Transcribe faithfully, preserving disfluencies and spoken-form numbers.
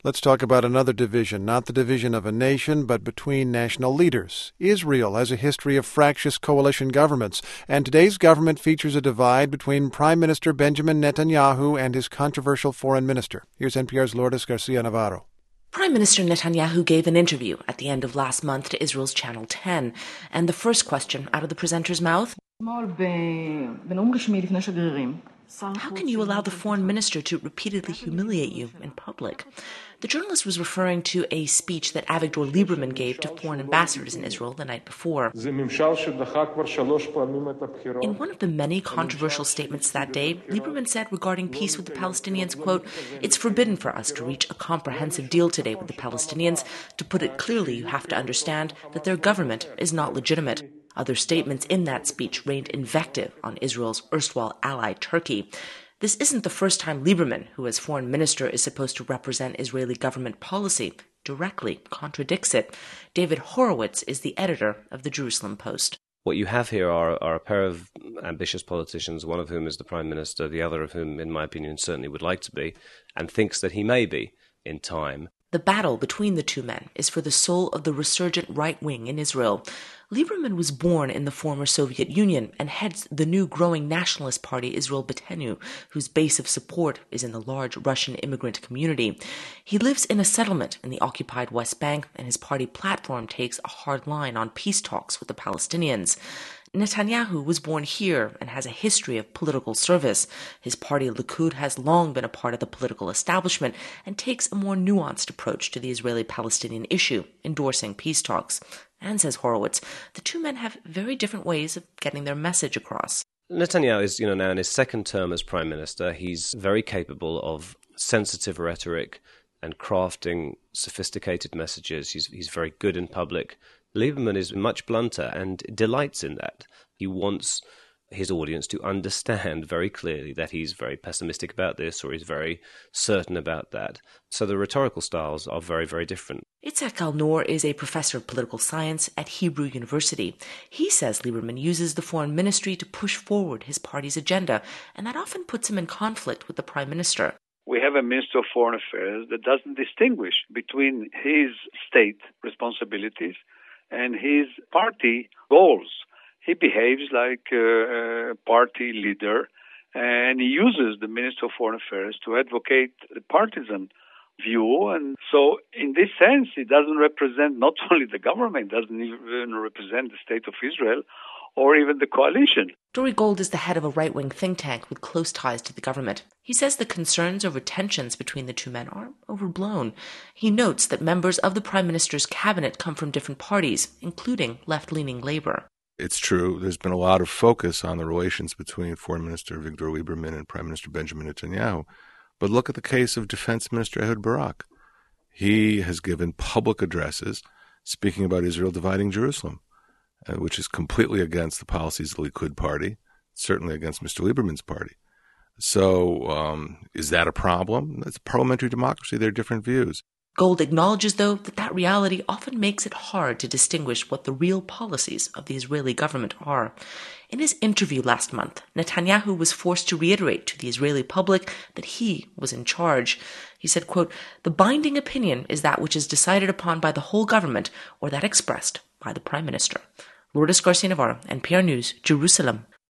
Let's talk about another division, not the division of a nation, but between national leaders. Israel has a history of fractious coalition governments, and today's government features a divide between Prime Minister Benjamin Netanyahu and his controversial foreign minister. Here's N P R's Lourdes Garcia Navarro. Prime Minister Netanyahu gave an interview at the end of last month to Israel's Channel ten, and the first question out of the presenter's mouth: how can you allow the foreign minister to repeatedly humiliate you in public? The journalist was referring to a speech that Avigdor Lieberman gave to foreign ambassadors in Israel the night before. In one of the many controversial statements that day, Lieberman said regarding peace with the Palestinians, quote, "It's forbidden for us to reach a comprehensive deal today with the Palestinians. To put it clearly, you have to understand that their government is not legitimate." Other statements in that speech rained invective on Israel's erstwhile ally, Turkey. This isn't the first time Lieberman, who as foreign minister is supposed to represent Israeli government policy, directly contradicts it. David Horowitz is the editor of the Jerusalem Post. What you have here are, are a pair of ambitious politicians, one of whom is the Prime Minister, the other of whom, in my opinion, certainly would like to be, and thinks that he may be in time. The battle between the two men is for the soul of the resurgent right wing in Israel. Lieberman was born in the former Soviet Union and heads the new growing nationalist party Israel Beitenu, whose base of support is in the large Russian immigrant community. He lives in a settlement in the occupied West Bank, and his party platform takes a hard line on peace talks with the Palestinians. Netanyahu was born here and has a history of political service. His party Likud has long been a part of the political establishment and takes a more nuanced approach to the Israeli-Palestinian issue, endorsing peace talks. And, says Horowitz, the two men have very different ways of getting their message across. Netanyahu is, you know, now in his second term as prime minister. He's very capable of sensitive rhetoric and crafting sophisticated messages. He's he's very good in public. Lieberman is much blunter and delights in that. He wants his audience to understand very clearly that he's very pessimistic about this or he's very certain about that. So the rhetorical styles are very, very different. Itzhak Al-Noor is a professor of political science at Hebrew University. He says Lieberman uses the foreign ministry to push forward his party's agenda, and that often puts him in conflict with the prime minister. We have a Minister of Foreign Affairs that doesn't distinguish between his state responsibilities and his party goals. He behaves like a party leader, and he uses the Minister of Foreign Affairs to advocate the partisan view. And so in this sense, he doesn't represent not only the government, doesn't even represent the state of Israel or even the coalition. Dori Gold is the head of a right-wing think tank with close ties to the government. He says the concerns over tensions between the two men are overblown. He notes that members of the Prime Minister's cabinet come from different parties, including left-leaning Labour. It's true. There's been a lot of focus on the relations between Foreign Minister Avigdor Lieberman and Prime Minister Benjamin Netanyahu. But look at the case of Defense Minister Ehud Barak. He has given public addresses speaking about Israel dividing Jerusalem, uh, which is completely against the policies of the Likud party, certainly against Mister Lieberman's party. So um, is that a problem? It's parliamentary democracy. There are different views. Gold acknowledges, though, that that reality often makes it hard to distinguish what the real policies of the Israeli government are. In his interview last month, Netanyahu was forced to reiterate to the Israeli public that he was in charge. He said, quote, "The binding opinion is that which is decided upon by the whole government or that expressed by the Prime Minister." Lourdes Garcia Navarro, N P R News, Jerusalem.